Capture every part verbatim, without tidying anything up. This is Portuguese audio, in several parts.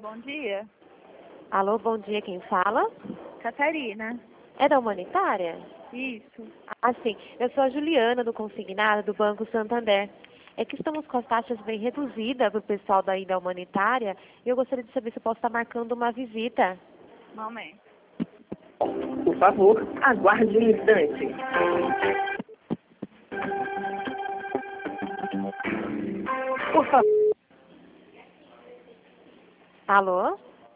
bom dia. Alô, bom dia, quem fala? Catarina. É da Humanitária? Isso. Ah, sim. Eu sou a Juliana, do Consignado, do Banco Santander. É que estamos com as taxas bem reduzidas para o pessoal daí da Humanitária e eu gostaria de saber se eu posso estar marcando uma visita. Momento. Por favor, aguarde um instante. Por favor. Alô?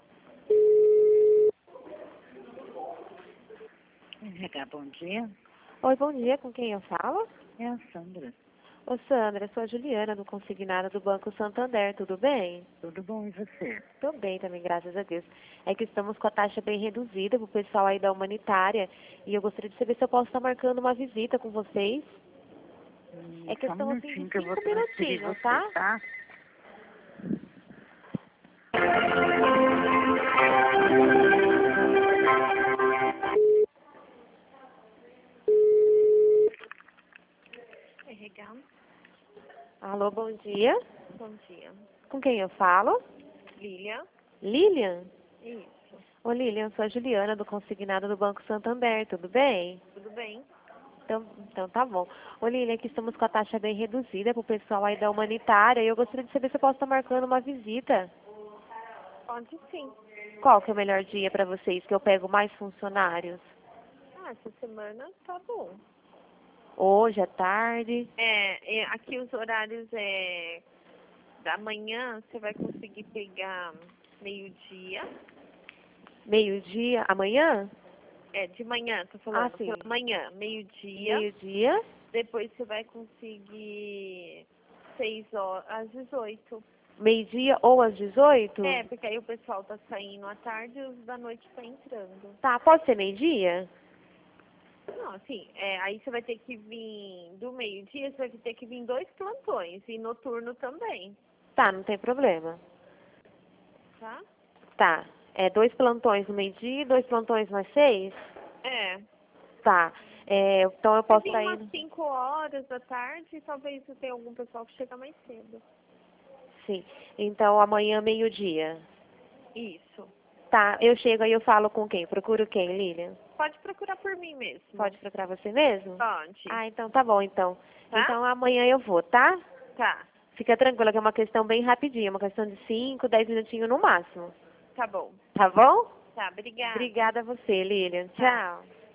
R H, bom dia. Oi, bom dia, com quem eu falo? É a Sandra. Ô, Sandra, eu sou a Juliana, do Consignado do Banco Santander, tudo bem? Tudo bom e você? Tô bem também, graças a Deus. É que estamos com a taxa bem reduzida pro pessoal aí da Humanitária e eu gostaria de saber se eu posso estar marcando uma visita com vocês. Hum, É só um questão assim de minutinho que eu vou cinco transferir minutinhos, você, tá? tá? R H, Alô, bom dia. bom dia. Com quem eu falo? Lilia? Lilian? Isso. Ô, Lilian, eu sou a Juliana, do Consignado do Banco Santander, tudo bem? Tudo bem? Então, então tá bom. Ô, Lilian, aqui estamos com a taxa bem reduzida pro pessoal aí da Humanitária e eu gostaria de saber se eu posso estar marcando uma visita. Pode sim. Qual que é o melhor dia para vocês, que eu pego mais funcionários? Ah, essa semana tá bom. Hoje, à tarde? É, é, aqui os horários é da manhã, você vai conseguir pegar meio-dia. Meio-dia? Amanhã? É, de manhã, tô Ah, falando. sim. Pela manhã, meio-dia. Meio-dia? Depois você vai conseguir seis horas, às dezoito. Meio-dia ou às dezoito? É, porque aí o pessoal tá saindo à tarde e os da noite tá entrando. Tá, pode ser meio-dia? Não, assim, é, aí você vai ter que vir do meio-dia, você vai ter que vir dois plantões e noturno também, Tá, não tem problema. tá? Tá. É dois plantões no meio-dia e dois plantões mais seis? É. Tá. É, então eu Você posso vir estar umas indo. cinco horas da tarde e talvez você tenha algum pessoal que chega mais cedo. Sim. Então amanhã, meio-dia. Isso. Tá, eu chego aí eu falo com quem? Procuro quem, Lilian? Pode procurar por mim mesmo. Pode procurar você mesmo? Pode. Ah, então tá bom, então. Tá? Então amanhã eu vou, tá? Tá. Fica tranquila que é uma questão bem rapidinha, uma questão de cinco, dez minutinhos no máximo. Tá bom. Tá bom? Tá, obrigada. Obrigada a você, Lilian. Tá. Tchau.